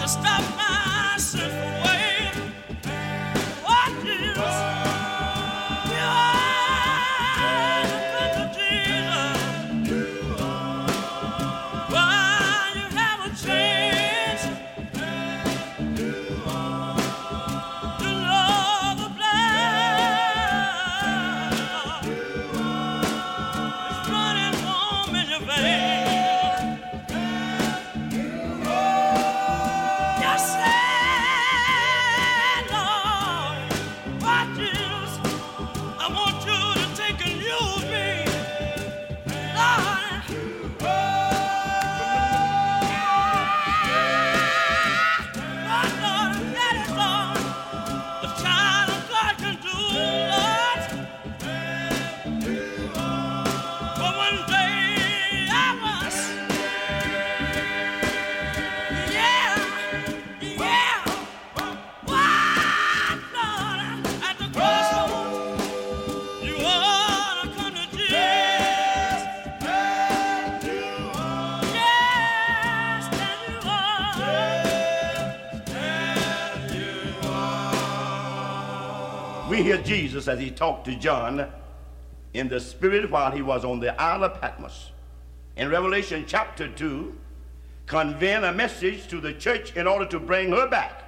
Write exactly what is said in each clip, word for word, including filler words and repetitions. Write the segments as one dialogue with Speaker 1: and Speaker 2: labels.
Speaker 1: We hear Jesus as he talked to John in the spirit while he was on the Isle of Patmos. In Revelation chapter two, conveying a message to the church in order to bring her back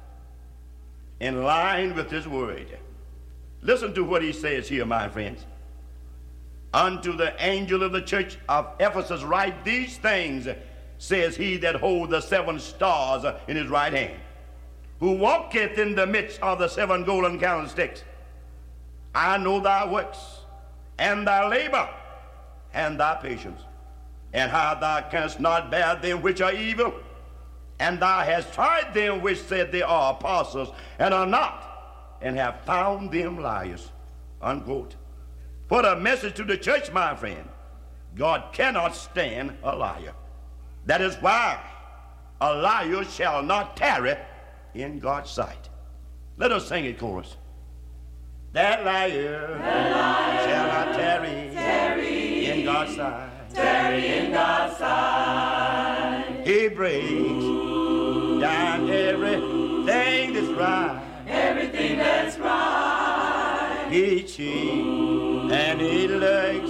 Speaker 1: in line with his word. Listen to what he says here, my friends. Unto the angel of the church of Ephesus write these things, says he that holds the seven stars in his right hand, who walketh in the midst of the seven golden candlesticks. I know thy works, and thy labor, and thy patience, and how thou canst not bear them which are evil, and thou hast tried them which said they are apostles, and are not, and have found them liars. Unquote. What a message to the church, my friend. God cannot stand a liar. That is why a liar shall not tarry in God's sight. Let us sing it, chorus. That liar,
Speaker 2: that liar
Speaker 1: shall not tarry,
Speaker 2: tarry
Speaker 1: in God's sight.
Speaker 2: Tarry in God's sight.
Speaker 1: He breaks down everything that's right.
Speaker 2: Everything that's right.
Speaker 1: He cheats and he lurks.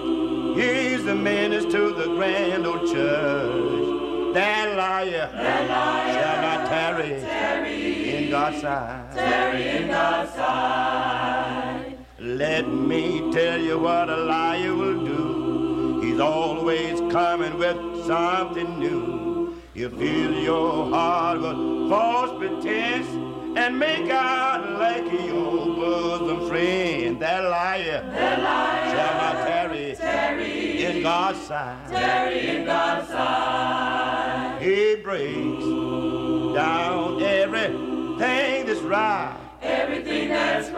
Speaker 1: He's the menace to the grand old church. That liar,
Speaker 2: that liar
Speaker 1: shall not tarry,
Speaker 2: tarry
Speaker 1: in God's sight.
Speaker 2: Tarry in God's sight.
Speaker 1: Let me tell you what a liar will do. He's always coming with something new. He'll fill your heart with false pretense and make out like your bosom friend. That liar,
Speaker 2: that liar
Speaker 1: shall not tarry,
Speaker 2: tarry
Speaker 1: in God's sight.
Speaker 2: Tarry in God's sight.
Speaker 1: He breaks down everything that's right.
Speaker 2: Everything that's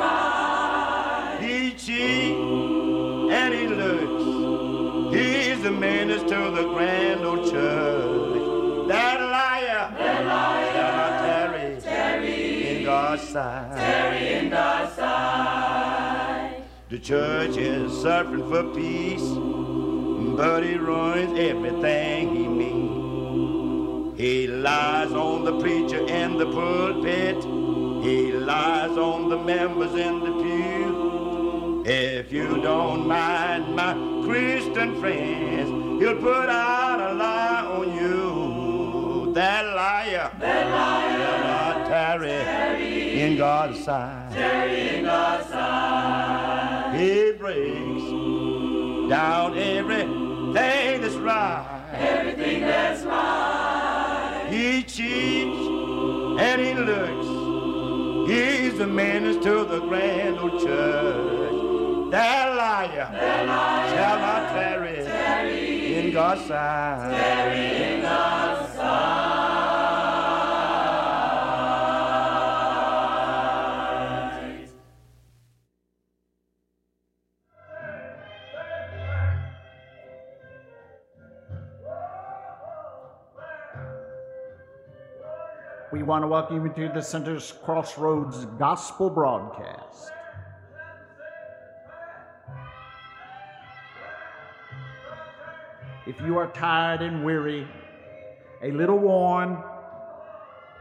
Speaker 2: right.
Speaker 1: He cheats and he lurks. He's the menace to the grand old church. That liar,
Speaker 2: that liar
Speaker 1: shall not tarry,
Speaker 2: tarry
Speaker 1: in God's sight.
Speaker 2: Tarry in God's sight.
Speaker 1: The church is suffering for peace, but he ruins everything he means. He lies on the preacher in the pulpit. He lies on the members in the pew. If you don't mind, my Christian friends, he'll put out a lie on you. That liar,
Speaker 2: that liar
Speaker 1: shall not tarry,
Speaker 2: tarry
Speaker 1: in God's sight.
Speaker 2: Tarry in God's sight.
Speaker 1: He breaks down everything that's right.
Speaker 2: Everything that's right.
Speaker 1: He cheats and he lurks. He's the menace to the grand old church. That liar,
Speaker 2: that liar
Speaker 1: shall not tarry,
Speaker 2: tarry
Speaker 1: in God's sight.
Speaker 2: Tarry in God's sight.
Speaker 3: We want to welcome you to the Center's Crossroads Gospel Broadcast. If you are tired and weary, a little worn,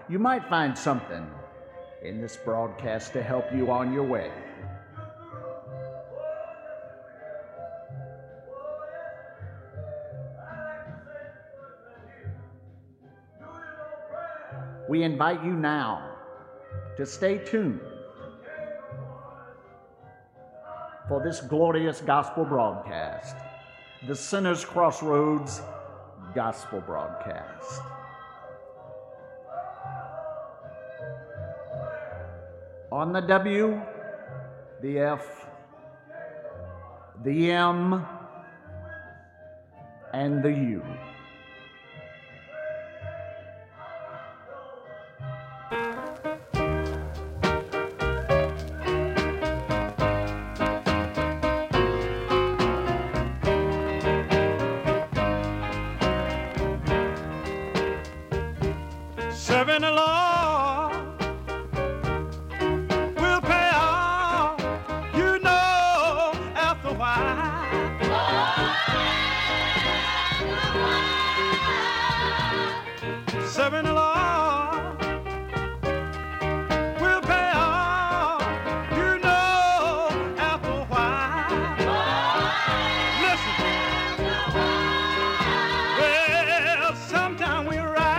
Speaker 3: you might find something in this broadcast to help you on your way. We invite you now to stay tuned for this glorious gospel broadcast, the Sinners Crossroads Gospel Broadcast. On the W, the F, the M, and the U.
Speaker 4: Serving the Lord will pay off, you know, after a while. Serving the Lord will pay off, you know, after a while. Listen, well, sometimes we're right.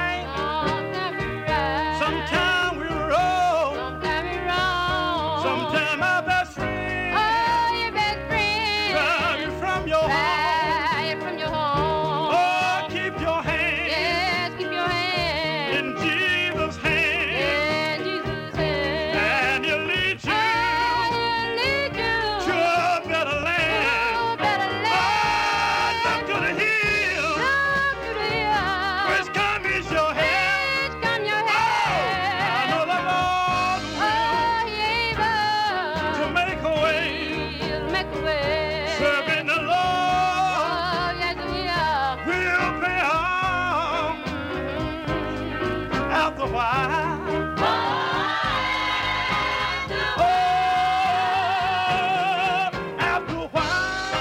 Speaker 4: Sometimes we're wrong. Sometimes my best friend.
Speaker 5: Oh, your best friend.
Speaker 4: Drive you from your home.
Speaker 5: Drive you from your home.
Speaker 4: Oh, keep your hand
Speaker 5: Yes, keep your hand
Speaker 4: in Jesus' hand.
Speaker 5: in Jesus' hand.
Speaker 4: And he'll lead you
Speaker 5: And he'll lead you
Speaker 4: to a better
Speaker 5: to
Speaker 4: land.
Speaker 5: a better
Speaker 4: Oh,
Speaker 5: land.
Speaker 4: look to the hill.
Speaker 5: Look to the hill.
Speaker 4: Whence come is your help.
Speaker 5: Whence come your
Speaker 4: I know
Speaker 5: help?
Speaker 4: the Lord
Speaker 5: Oh, he able
Speaker 4: will make a way.
Speaker 5: He'll make a way.
Speaker 4: Serving the Lord
Speaker 5: Oh, yes, he will.
Speaker 4: will pay off after a while. Oh, after a while,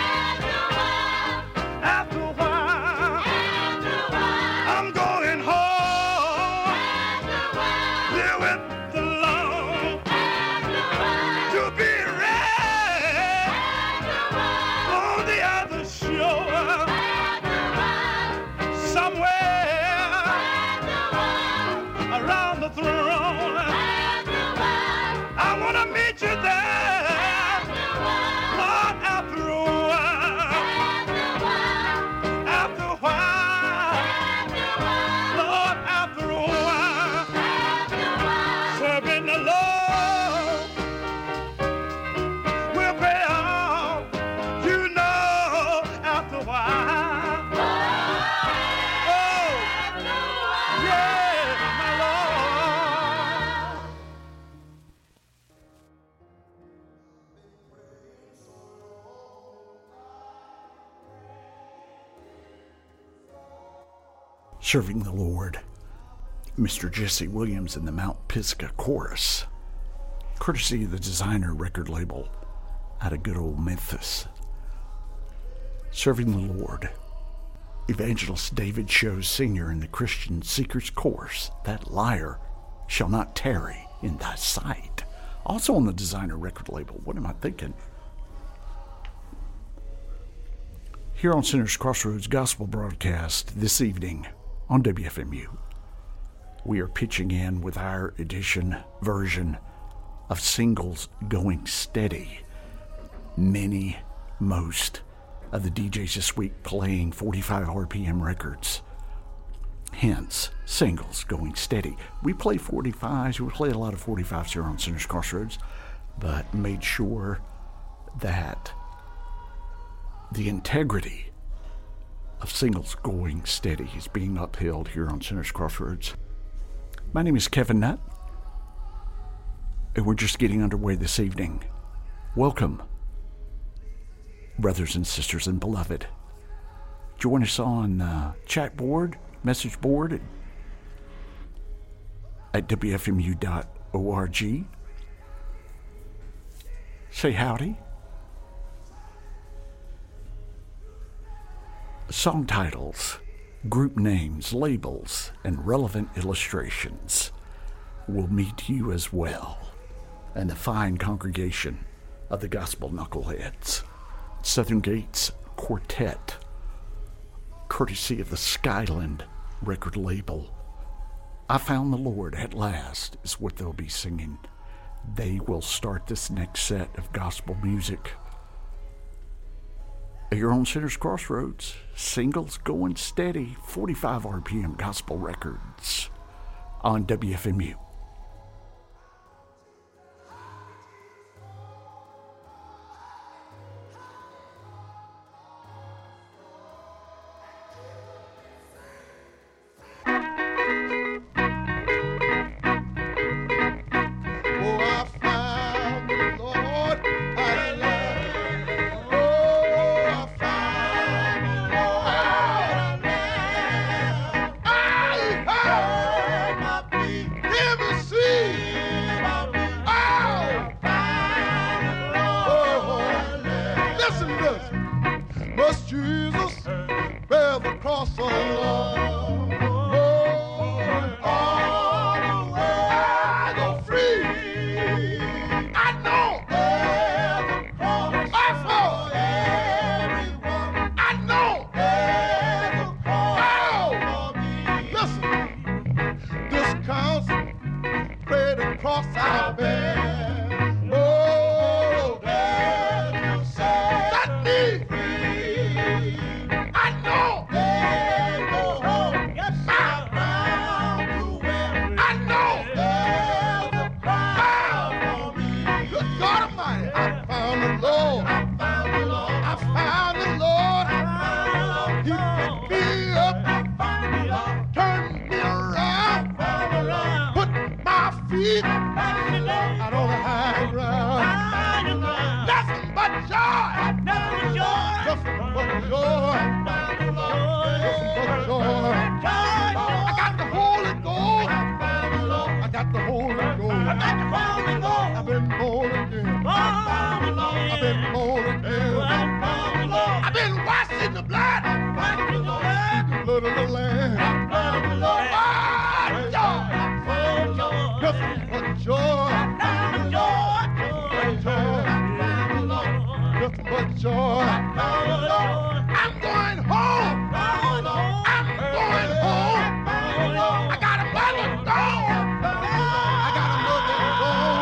Speaker 4: after a while, I'm going home, live with the Lord, to be ready on the other shore, somewhere around the throne. I want to meet you there, Lord, after a while, after a while, Lord, after a while, serving the Lord will pay off, you know, after a while. Oh, yeah, my Lord.
Speaker 3: Serving the Lord, Mister Jesse Williams and the Mount Pisgah Chorus, courtesy of the Designer record label out of good old Memphis. Serving the Lord, Evangelist David Shows Senior in the Christian Seekers Chorus, That Liar Shall Not Tarry in Thy Sight. Also on the Designer record label. What am I thinking? Here on Sinners Crossroads Gospel Broadcast this evening on W F M U, we are pitching in with our edition version of Singles Going Steady. Many, most of the D Js this week playing forty-five R P M records. Hence, Singles Going Steady. We play forty-fives, we play a lot of forty-fives here on Sinners Crossroads, but made sure that the integrity of Singles Going Steady is being upheld here on Sinners Crossroads. My name is Kevin Nutt, and we're just getting underway this evening. Welcome, brothers and sisters and beloved. Join us on uh, chat board, message board at, at W F M U dot org. Say howdy. Song titles group names, labels, and relevant illustrations will meet you as well, and the fine congregation of the Gospel Knuckleheads. Southern Gates Quartet, courtesy of the Skyland record label. I Found the Lord at Last is what they'll be singing. They will start this next set of gospel music. You're on Sinners Crossroads, singles going steady, forty-five R P M gospel records on W F M U.
Speaker 6: I got a mother dog. I got a mother dog.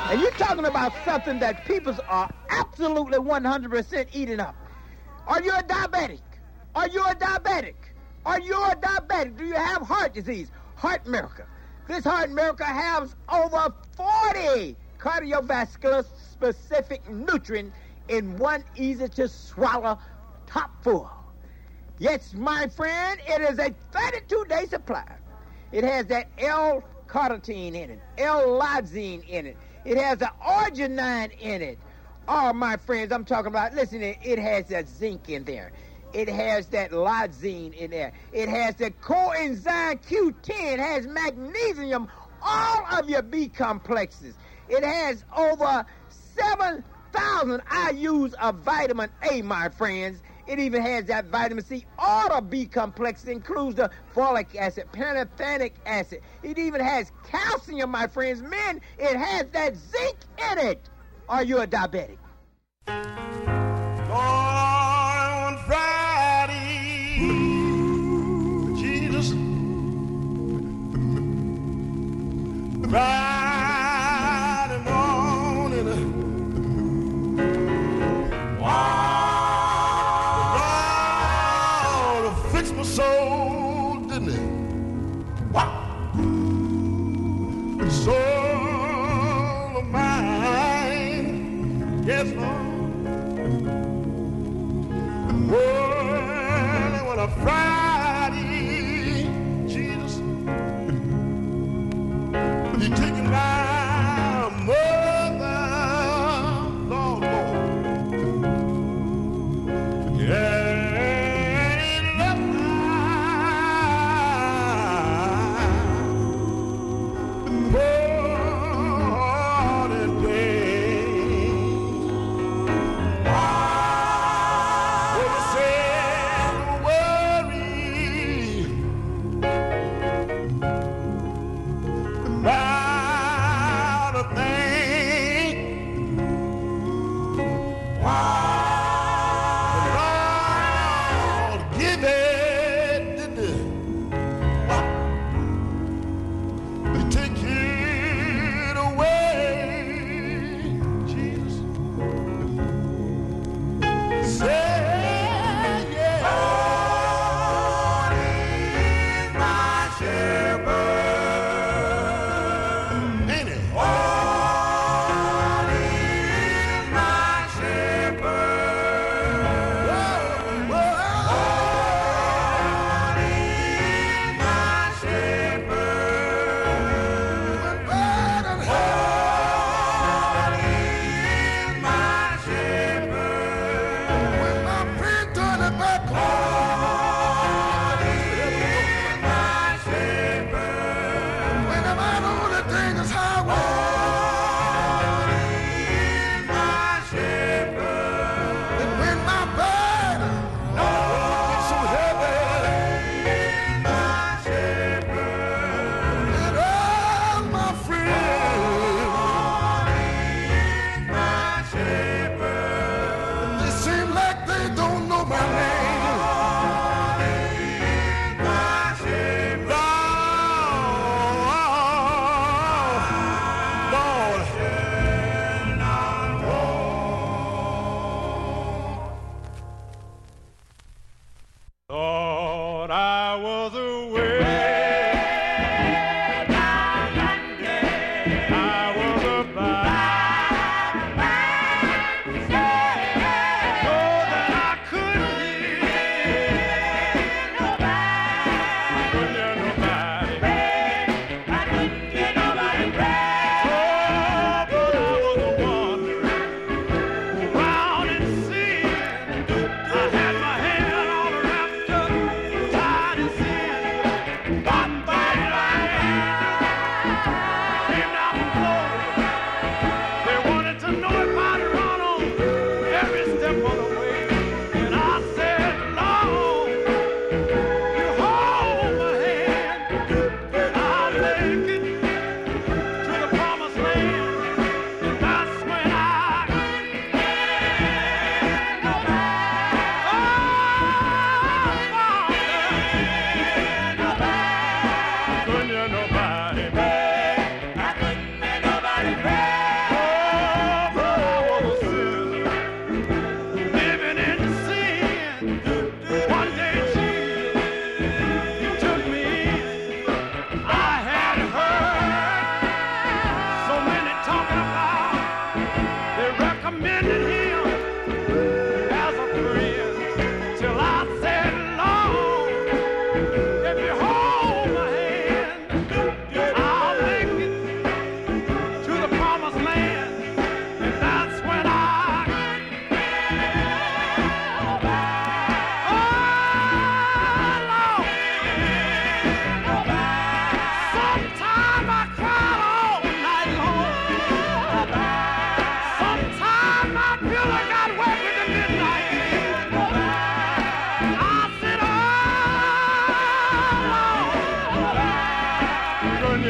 Speaker 6: And you're talking about something that people are absolutely one hundred percent eating up. Are you a diabetic? Are you a diabetic? Are you a diabetic? Do you have heart disease? Heart Miracle. This Heart Miracle has over forty cardiovascular specific nutrients in one easy-to-swallow top full. Yes, my friend, it is a thirty-two day supply. It has that L-carnitine in it, L-lysine in it. It has the arginine in it. Oh, my friends, I'm talking about, listen, it, it has that zinc in there. It has that lysine in there. It has the coenzyme Q ten. It has magnesium, all of your B complexes. It has over seven thousand I U's of vitamin A, my friends. It even has that vitamin C. All the B complexes includes the folic acid, pantothenic acid. It even has calcium, my friends. Men, it has that zinc in it. Are you a diabetic?
Speaker 4: On Friday, Jesus, Friday morning, wow, Lord fixed my soul, didn't it? Wow, the soul of mine, yes, Lord. Well, on a Friday, Jesus, you taking my mother, Lord, Lord. Yeah, ain't left my morning pain.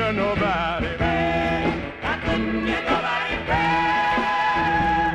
Speaker 4: get nobody back. I couldn't get nobody back.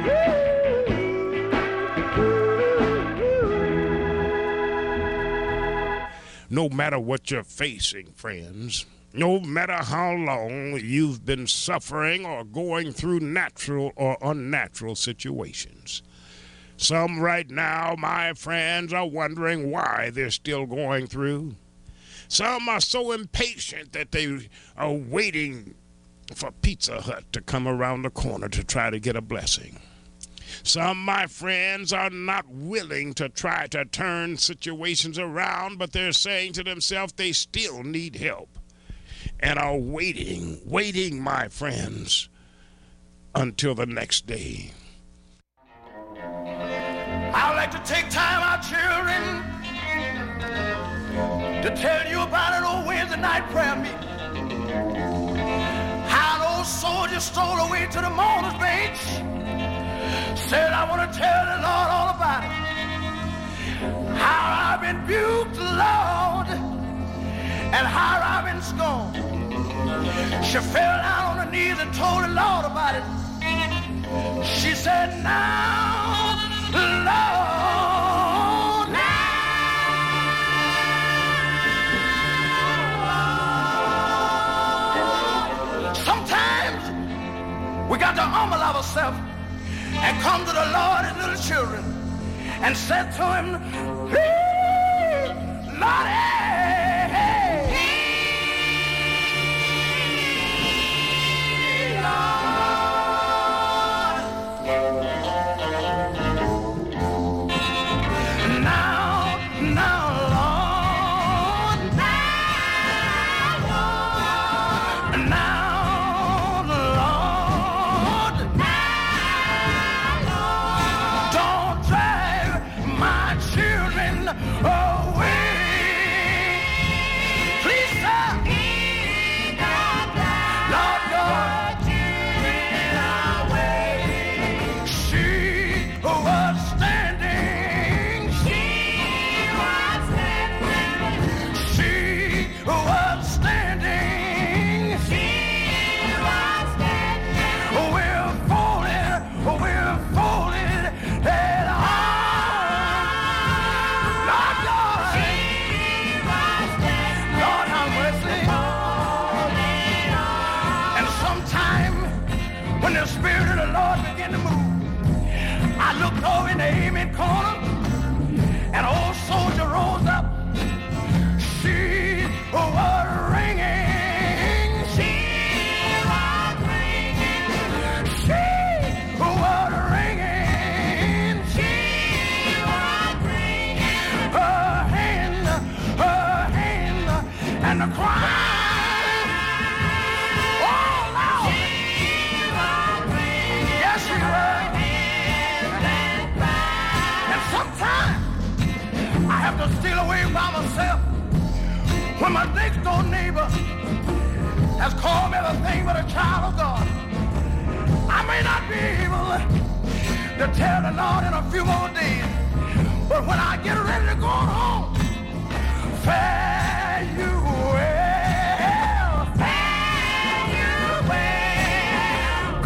Speaker 7: No matter what you're facing, friends, no matter how long you've been suffering or going through natural or unnatural situations, some right now, my friends, are wondering why they're still going through. Some are so impatient that they are waiting for Pizza Hut to come around the corner to try to get a blessing. Some, my friends, are not willing to try to turn situations around, but they're saying to themselves they still need help and are waiting, waiting, my friends, until the next day.
Speaker 4: I would like to take time, our children, to tell you about an old Wednesday night prayer meeting. How an old soldier stole away to the mourner's bench, said, I want to tell the Lord all about it. How I've been rebuked, Lord, and how I've been scorned. She fell down on her knees and told the Lord about it. She said, now, Lord, now. Sometimes we got to humble ourselves and come to the Lord as little children and said to him, please, Lord, hey, hey, now, now, Lord, now, Lord, now, Lord, now, don't drive my children away. Please, sir. Lord God, she was standing. She was standing. She was standing. She was standing. We're folded. We're folded at all. Lord God, she was standing. Lord, have mercy. And sometime when the Spirit of the Lord began to move, I looked over in the amen corner, and an old soldier rose up. She was ringing. She was ringing. She was ringing. She was ringing. Her hand, her hand, and the cry. Oh, Lord. She was ringing. Yes, she was. And sometimes I have to steal away by myself when my next door neighbor has called me everything but a child of God. I may not be able to tell the Lord in a few more days, but when I get ready to go home, fare you well, fare you well,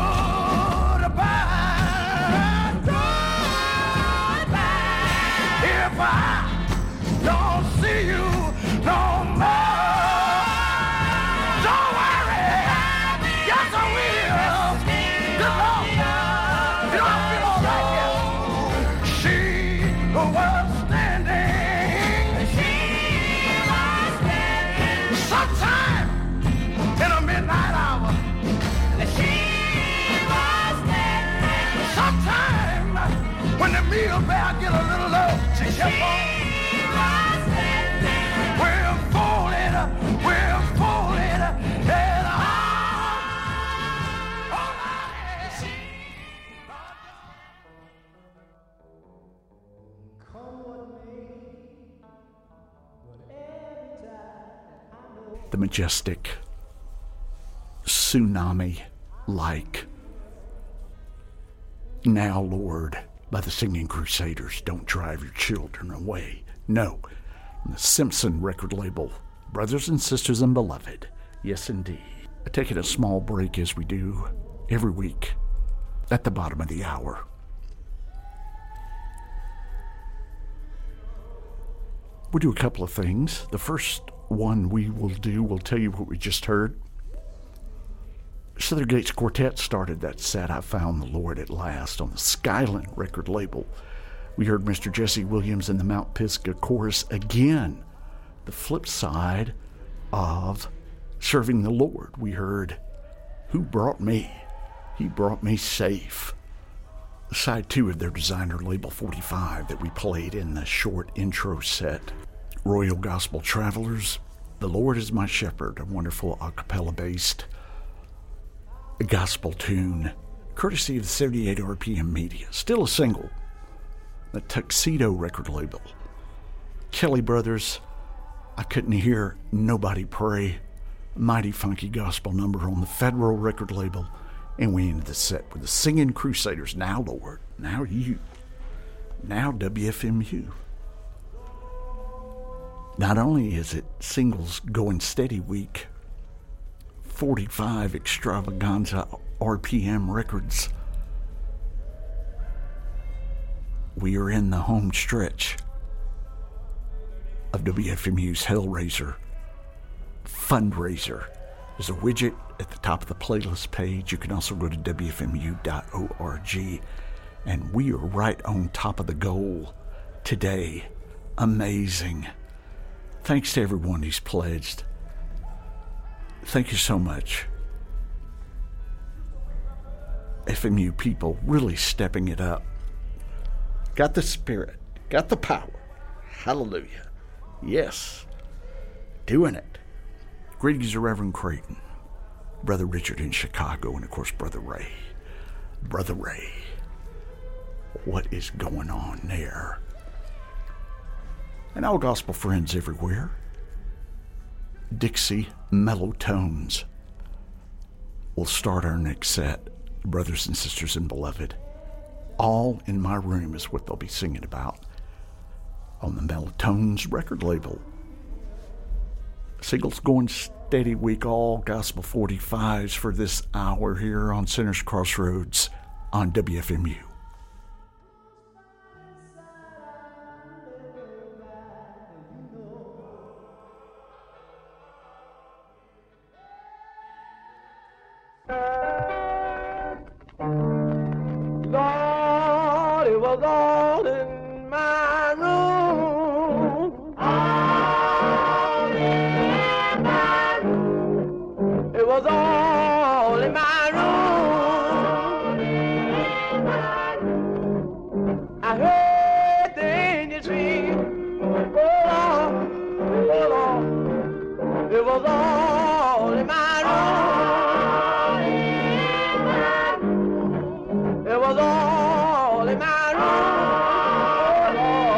Speaker 4: goodbye, goodbye. If I don't see you no more, don't worry, yes I will. Good Lord, you know I feel all right here. She was standing. She was standing. Sometime in a midnight hour. She was standing. Sometime when the meal bell get a little low, she kept on. We're folded, we're folded, and
Speaker 3: The majestic, tsunami-like Now, Lord, by the Singing Crusaders, Don't Drive Your Children Away. No, the Simpson record label, brothers and sisters and beloved, Yes, indeed. Taking a small break as we do every week at the bottom of the hour. We'll do a couple of things. The first one we will do, we'll tell you what we just heard. Southern Gates Quartet started that set, I Found the Lord at Last, on the Skyland record label. We heard Mister Jesse Williams and the Mount Pisgah Chorus again. The flip side of Serving the Lord, we heard Who Brought Me? He Brought Me Safe. Side two of their designer label forty-five that we played in the short intro set. Royal Gospel Travelers, The Lord is My Shepherd, a wonderful a cappella based gospel tune, courtesy of the seventy-eight R P M Media. Still a single. The Tuxedo record label. Kelly Brothers, I Couldn't Hear Nobody Pray, mighty funky gospel number on the Federal record label. And we ended the set with the Singing Crusaders. Now, Lord, now you, now W F M U. Not only is it singles going steady week, forty-five extravaganza R P M records, we are in the home stretch of W F M U's Hellraiser fundraiser. There's a widget at the top of the playlist page. You can also go to W F M U dot org, and we are right on top of the goal today. Amazing. Thanks to everyone who's pledged. Thank you so much. F M U people really stepping it up. Got the spirit, got the power. Hallelujah. Yes, doing it. Greetings to Reverend Creighton, Brother Richard in Chicago, and of course Brother Ray. Brother Ray, what is going on there? And all gospel friends everywhere. Dixie Mellow Tones will start our next set. Brothers and sisters and beloved, All in My Room is what they'll be singing about on the Mellow Tones record label. Singles going steady week, all gospel forty-fives for this hour here on Sinners Crossroads on W F M U.
Speaker 4: Lord, it was all in my room. All in my room. It was all in my room. I heard the angels sing. Oh, Lord, oh, Lord. It was all in my room. It was all in my room,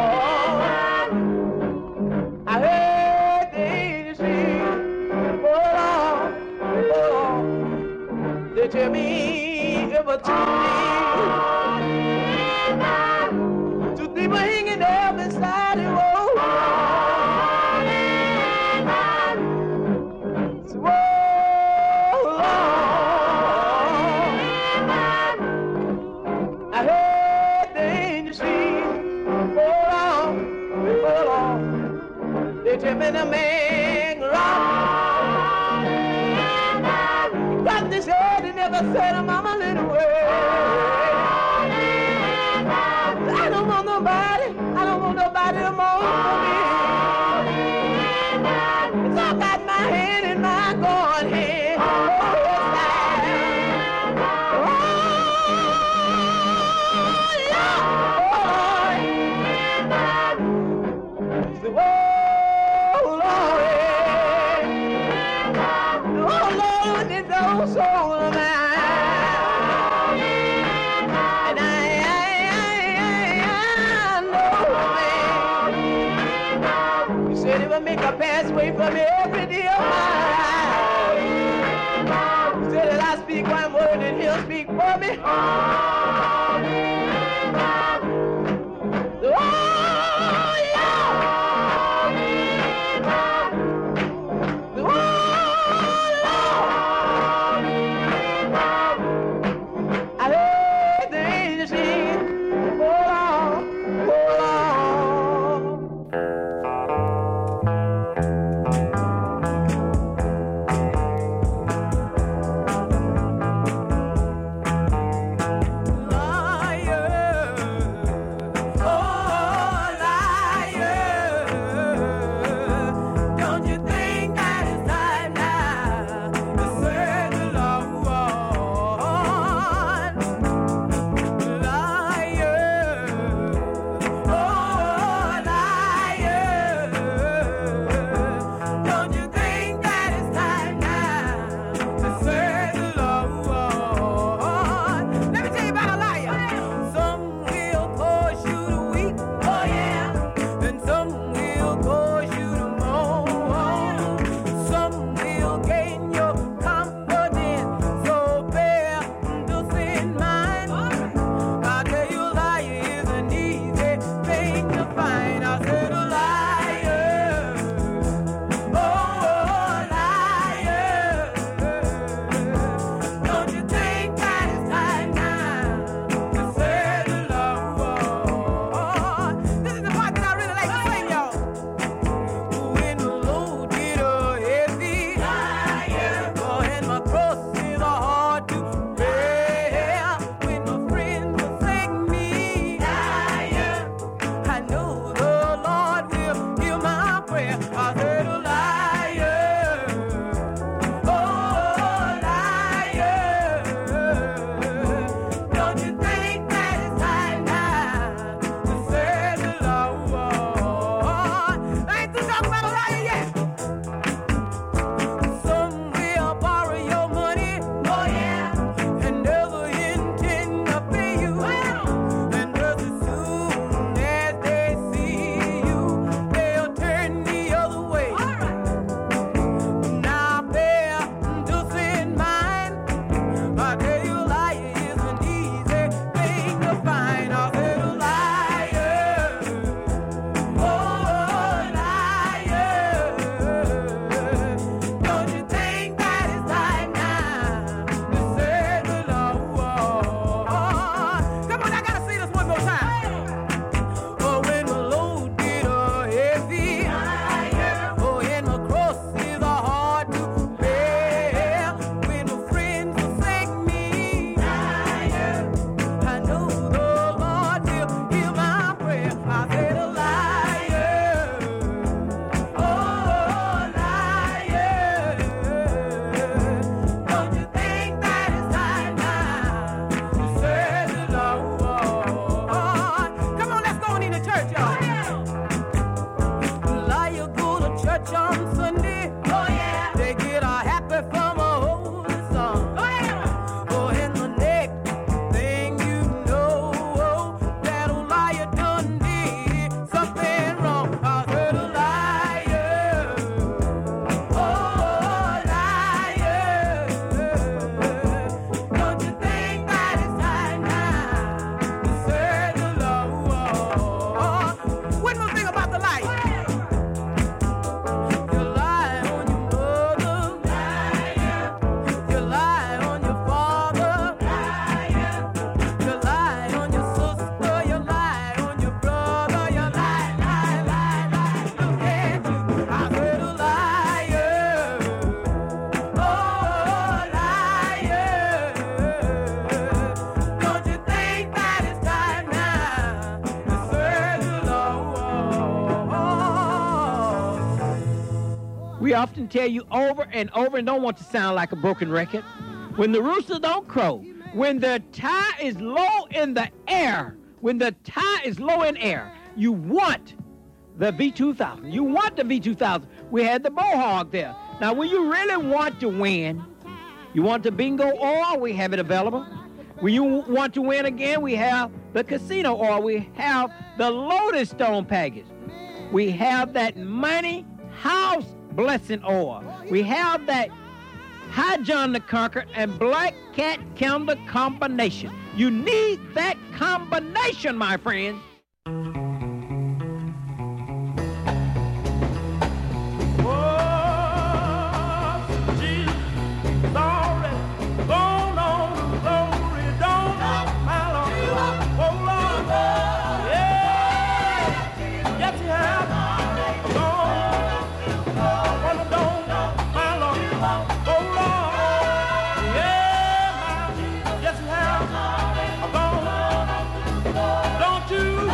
Speaker 4: Lord. I heard the angels sing, oh Lord, oh Lord. They tell me it was two thieves, two thieves were hanging up inside the road. They tell me the man rock. He got this head and never said a mama little word. I don't want nobody, I don't want nobody to moan for me. So I got my hand in my going hand. Oh, Lord. Oh, no soul of mine, and I, I, I, I know, man. You said it would make a pathway for me every day of my life. You said that I speak one word and He'll speak for me. Oh, yeah. Oh,
Speaker 6: We often tell you over and over, and don't want to sound like a broken record, when the rooster don't crow, when the tie is low in the air, when the tie is low in air, you want the V two thousand. You want the V two thousand. We had the Mohawk there. Now, when you really want to win, you want the bingo oil, we have it available. When you want to win again, we have the casino oil. We have the Lotus Stone package. We have that money house blessing oil. We have that High John the Conqueror and Black Cat Candle combination. You need that combination, my friends.
Speaker 4: Don't you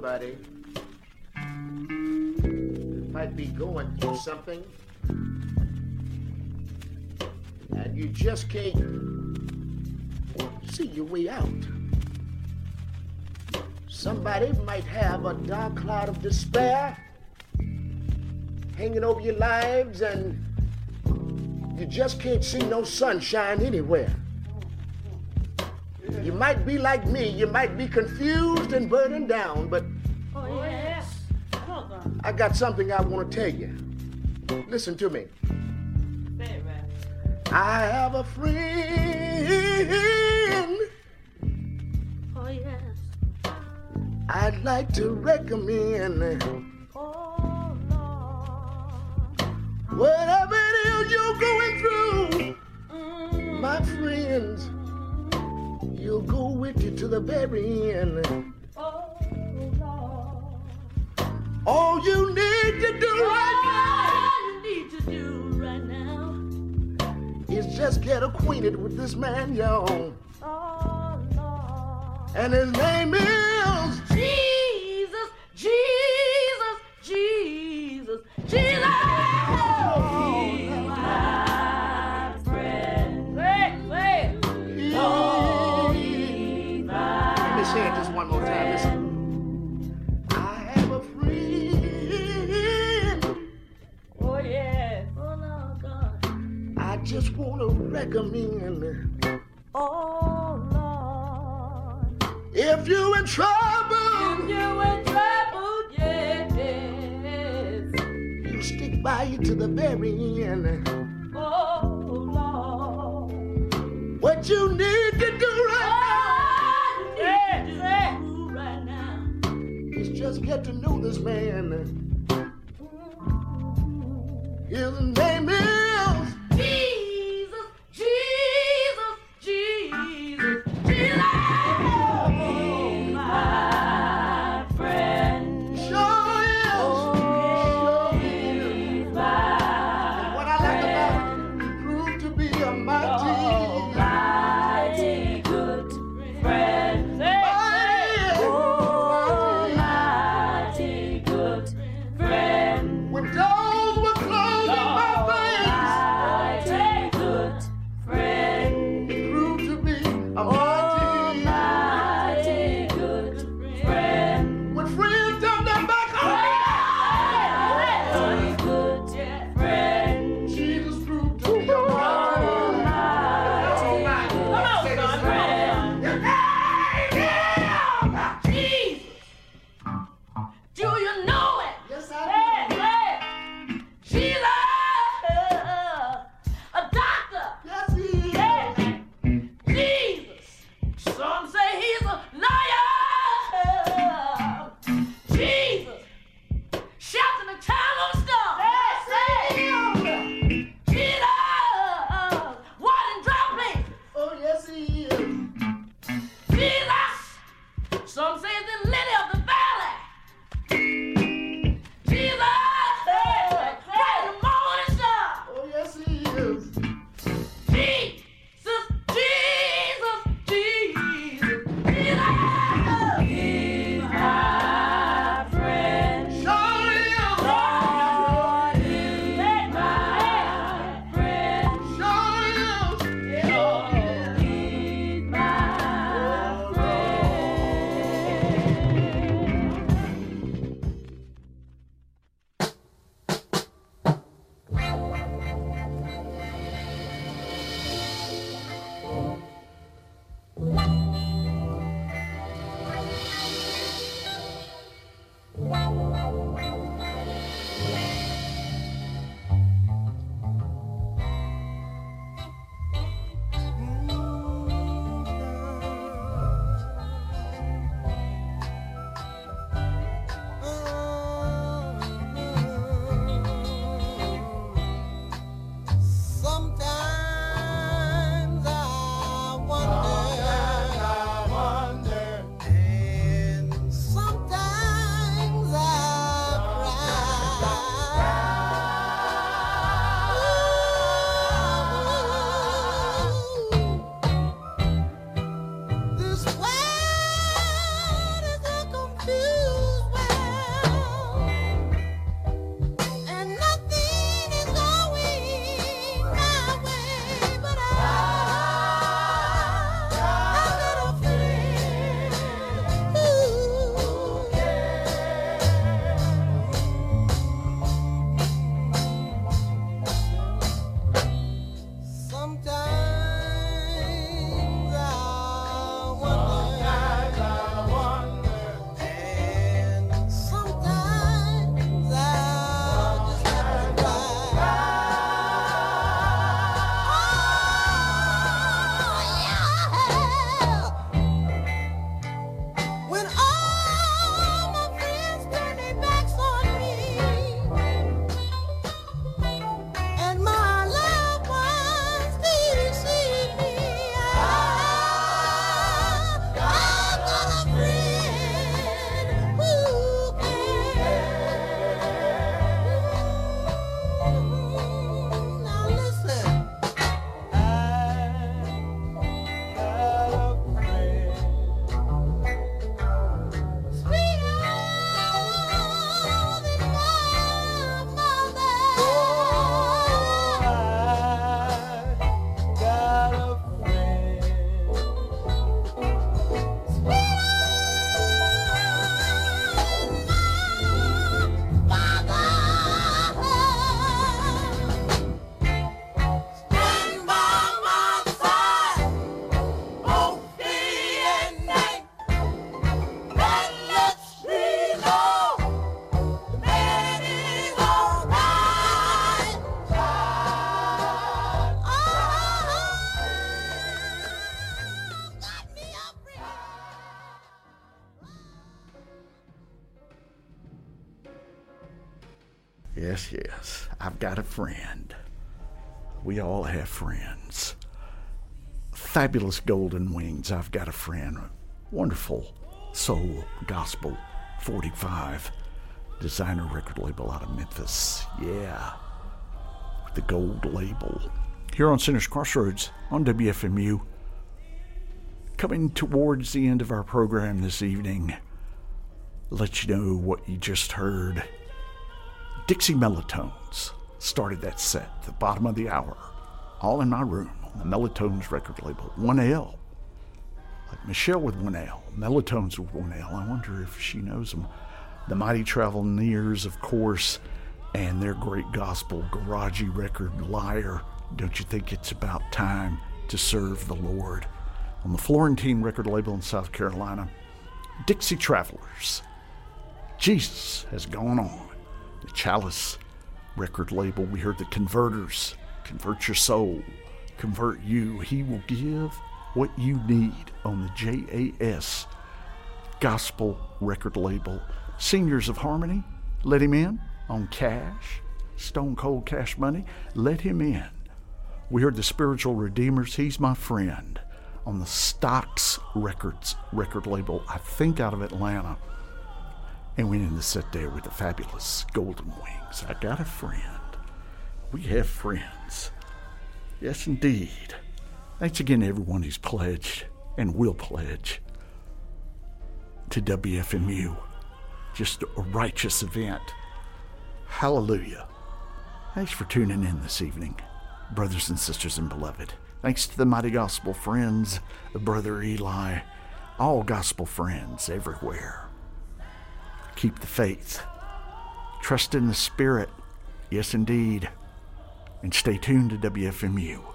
Speaker 8: somebody that might be going through something and you just can't see your way out. Somebody might have a dark cloud of despair hanging over your lives and you just can't see no sunshine anywhere. You might be like me, you might be confused and burdened down, but
Speaker 2: Oh, yes.
Speaker 8: I got something I want to tell you. Listen to me. I have a friend
Speaker 2: Oh, yes.
Speaker 8: I'd like to recommend.
Speaker 2: Oh, Lord.
Speaker 8: Whatever it is you're going through,
Speaker 2: Mm.
Speaker 8: my friends, you'll go with you to the very end.
Speaker 2: Oh, Lord.
Speaker 8: All you need to do right
Speaker 2: All you need to do right now.
Speaker 8: now is just get acquainted with this man, y'all.
Speaker 2: Oh, Lord.
Speaker 8: And his name is
Speaker 2: Jesus, Jesus, Jesus, Jesus. Oh, my friend. Say, say. Oh,
Speaker 8: Let me say it just one more time. Listen. I have a friend.
Speaker 2: oh yes. Oh, Lord God.
Speaker 8: I just want to recommend.
Speaker 2: Oh, Lord.
Speaker 8: If you're in trouble,
Speaker 2: If you're in trouble, yes.
Speaker 8: you stick by you to the very end.
Speaker 2: Oh, Lord.
Speaker 8: What you need to do right
Speaker 2: Oh, yes, yes. Right now.
Speaker 8: now is just get to know this man. His name is
Speaker 2: Jesus, Jesus, Jesus, Jesus. Oh, my friend.
Speaker 8: Sure is.
Speaker 2: Oh,
Speaker 8: Sure is.
Speaker 2: he's my
Speaker 8: And what I like about him, he proved to be a mighty,
Speaker 2: mighty good friend. Oh, mighty good friend.
Speaker 8: when doors were closed in my face,
Speaker 3: Yes, yes. I've got a friend. We all have friends. Fabulous Golden Wings. I've got a friend. Wonderful soul gospel forty-five designer record label out of Memphis. Yeah. With the gold label. Here on Sinners Crossroads on W F M U. Coming towards the end of our program this evening. Let you know what you just heard. Dixie Mellatones started that set at the bottom of the hour. All in my room on the Mellatones record label. one L. Like Michelle with one L. Mellatones with one L. I wonder if she knows them. The Mighty Traveloneers, of course, and their great gospel garagey record, Liar. Don't you think it's about time to serve the Lord? On the Florentine record label in South Carolina, Dixie Travelers. Jesus has gone on. The Chalice record label, we heard the Converters. Convert your soul. Convert you. He will give what you need on the J A S gospel record label. Seniors of Harmony, Let Him In on Cash. Stone Cold Cash Money, Let Him In. We heard the Spiritual Redeemers, He's My Friend, on the Stax Records record label, I think out of Atlanta. And we ended the set there with the fabulous Golden Wings. I got a friend. We have friends. Yes, indeed. Thanks again to everyone who's pledged and will pledge to W F M U. Just a righteous event. Hallelujah. Thanks for tuning in this evening, brothers and sisters and beloved. Thanks to the Mighty Gospel Friends, Brother Eli, all gospel friends everywhere. Keep the faith. Trust in the Spirit. Yes, indeed. And stay tuned to W F M U.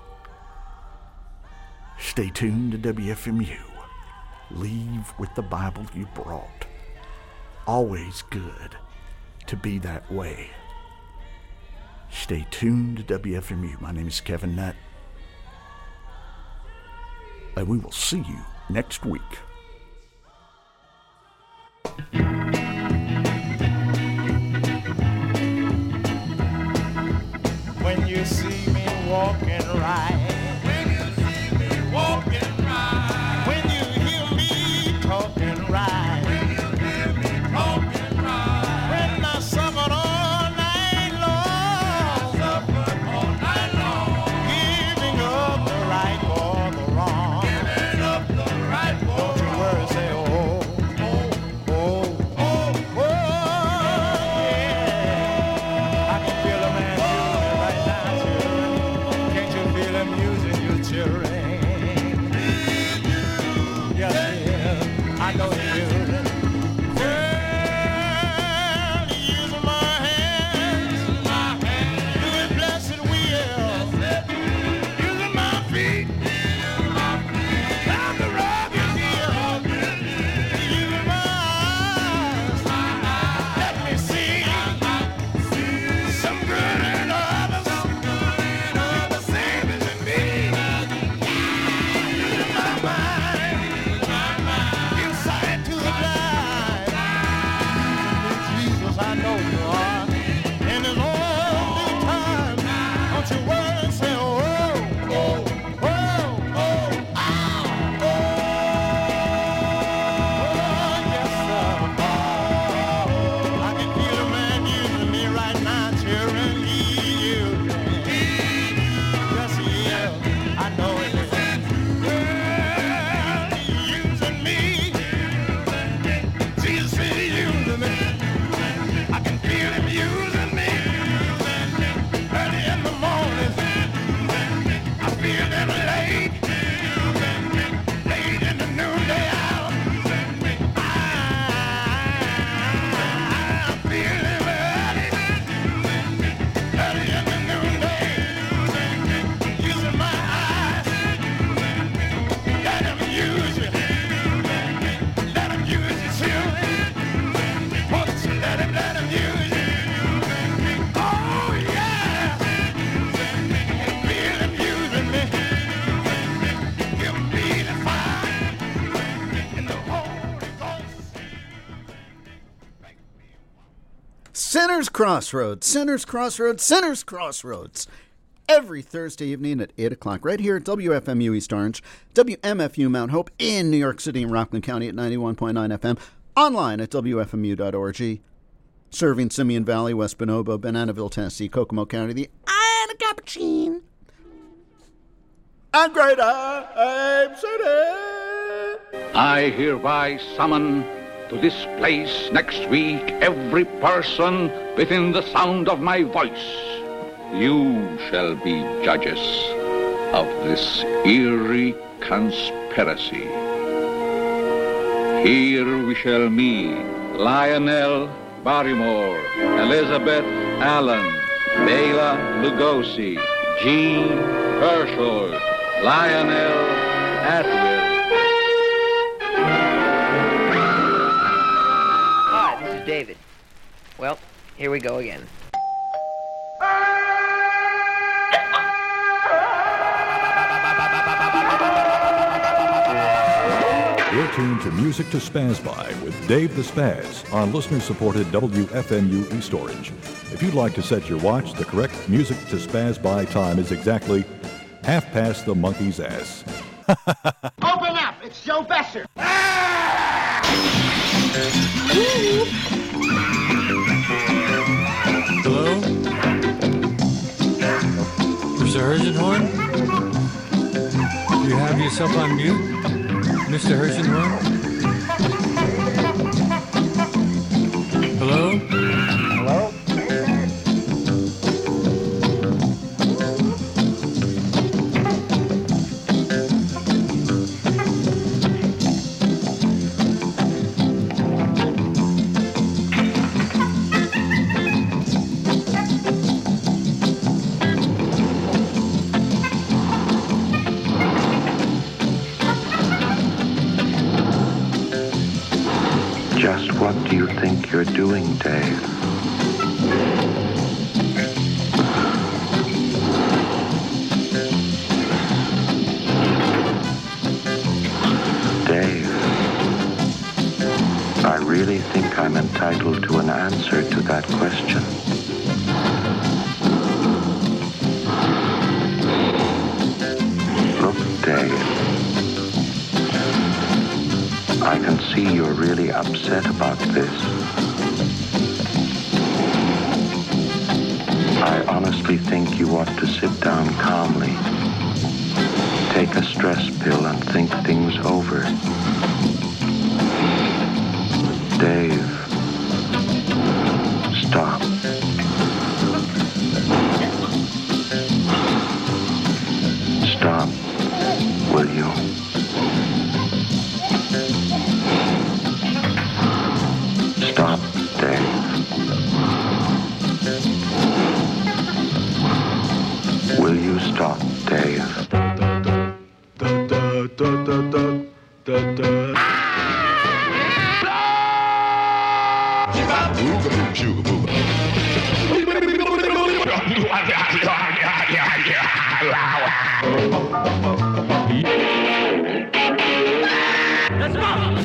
Speaker 3: Stay tuned to W F M U. Leave with the Bible you brought. Always good to be that way. Stay tuned to W F M U. My name is Kevin Nutt. And we will see you next week.
Speaker 4: When you see me walking right, when you see me walking right, when you hear me talking right, when you hear me talking right, when I suffered all night long, suffered all night long, giving up the right for the wrong, giving up the right for the wrong. Don't you worry, say oh, oh, oh, oh, oh, yeah. I can feel a man. Feel him, you
Speaker 9: Sinners Crossroads, Sinners Crossroads, Sinners Crossroads. Every Thursday evening at eight o'clock, right here at W F M U East Orange, W M F U Mount Hope in New York City and Rockland County at ninety-one point nine F M, online at W F M U dot org, serving Simeon Valley, West Bonobo, Bananaville, Tennessee, Kokomo County, the Isle of Capuchin, and Great Ape City.
Speaker 10: I hereby summon to this place next week every person within the sound of my voice. You shall be judges of this eerie conspiracy. Here we shall meet Lionel Barrymore, Elizabeth Allen, Bela Lugosi, Jean Herschel, Lionel Atwill.
Speaker 11: Hi, this is David. Well, here we go again.
Speaker 12: You're tuned to Music to Spaz By with Dave the Spaz on listener-supported W F M U East Orange. If you'd like to set your watch, the correct Music to Spaz By time is exactly half past the monkey's ass.
Speaker 6: Open up! It's Joe Besser!
Speaker 13: Hello? Mister Herzenhorn? Do you have yourself on mute? Mister Herzenhorn? Hello?
Speaker 6: Hello?
Speaker 14: Just what do you think you're doing, Dave? Dave, I really think I'm entitled to an answer to that question. Look, Dave, I can see you're really upset about this. I honestly think you ought to sit down calmly, take a stress pill and think things over. Dave, stop. Stop, will you? Stop, Dave. Will you stop, Dave?
Speaker 2: Let's go!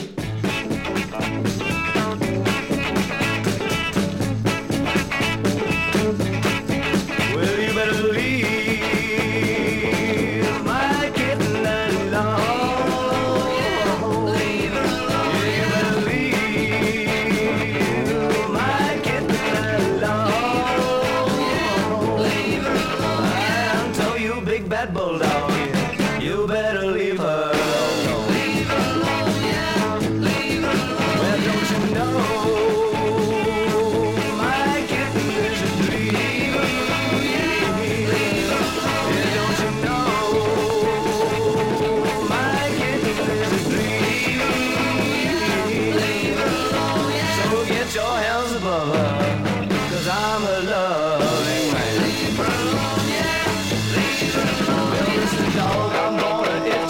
Speaker 4: I'm gonna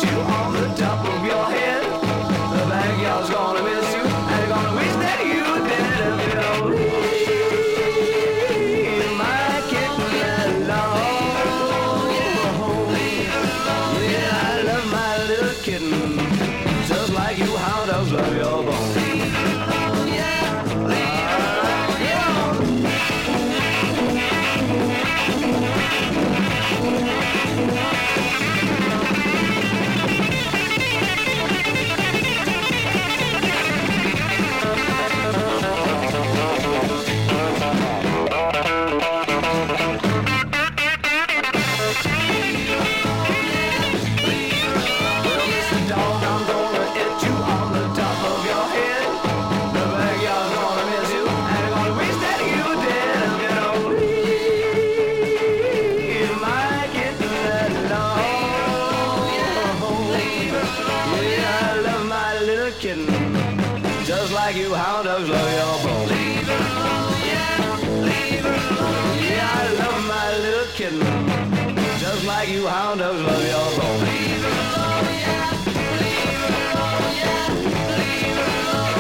Speaker 4: dogs love your bones. Leave her alone, yeah, leave her alone. Yeah, I love my little kitten, just like you hound dogs love your bones. Leave her alone, yeah, leave her alone, yeah, leave her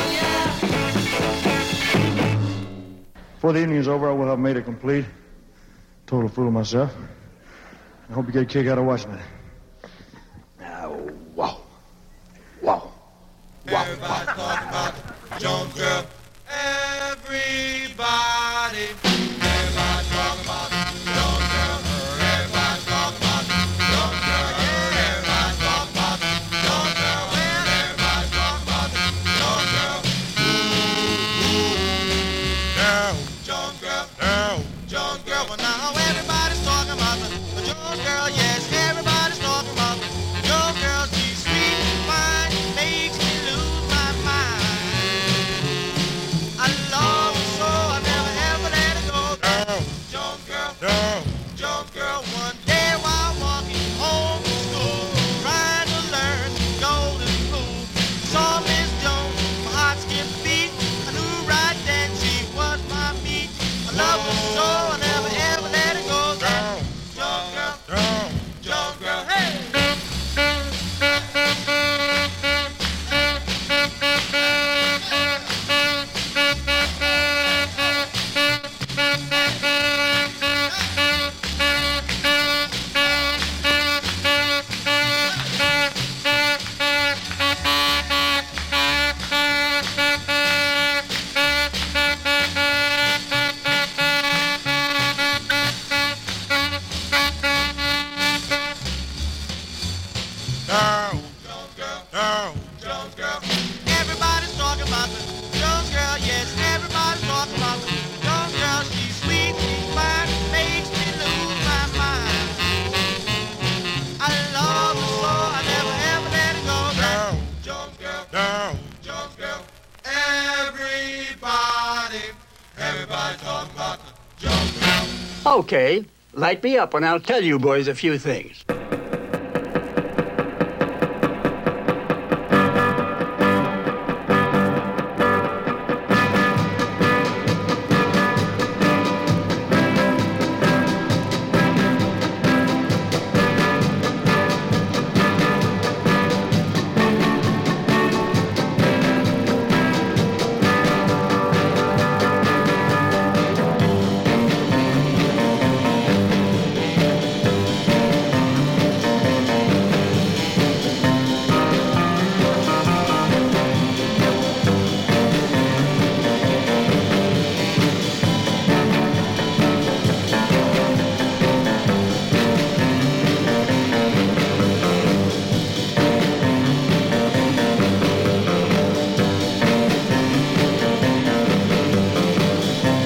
Speaker 4: alone, yeah.
Speaker 15: Before the evening is over, I will have made it complete. Total fool of myself. I hope you get a kick out of watching it.
Speaker 4: Now, wow. Wow. Wow.
Speaker 16: Everybody talking about the Jones girl. Everybody. Everybody talking about the Jones girl. Everybody talking about the Jones girl. Everybody talking about the Jones girl. Everybody talking about the Jones girl. Ooh, ooh. Now, Jones girl. Now, Jones girl. Well, now everybody's talking about the, the Jones girl. Yes, everybody's talking about the Jones girl. She's sweet, fine, makes me lose my mind. I love her so I never ever let her go. No, Jones girl. No, Jones girl. One day while walking home from school, trying to learn the golden rule, saw Miss Jones, my heart skipped a beat. I knew right then she was my meat. I love her so I never ever let her go. That Jones girl. No, Jones girl. Hey. No, Jones girl. No, Jones girl. Everybody's talking about the Jones girl. Yes, everybody's talking about the Jones girl. She's sweet, she's fine, makes me lose my mind. I love her so I never ever let her go. No, Jones girl. No, Jones girl. Everybody, everybody talking about the Jones girl.
Speaker 17: Okay, light me up and I'll tell you boys a few things.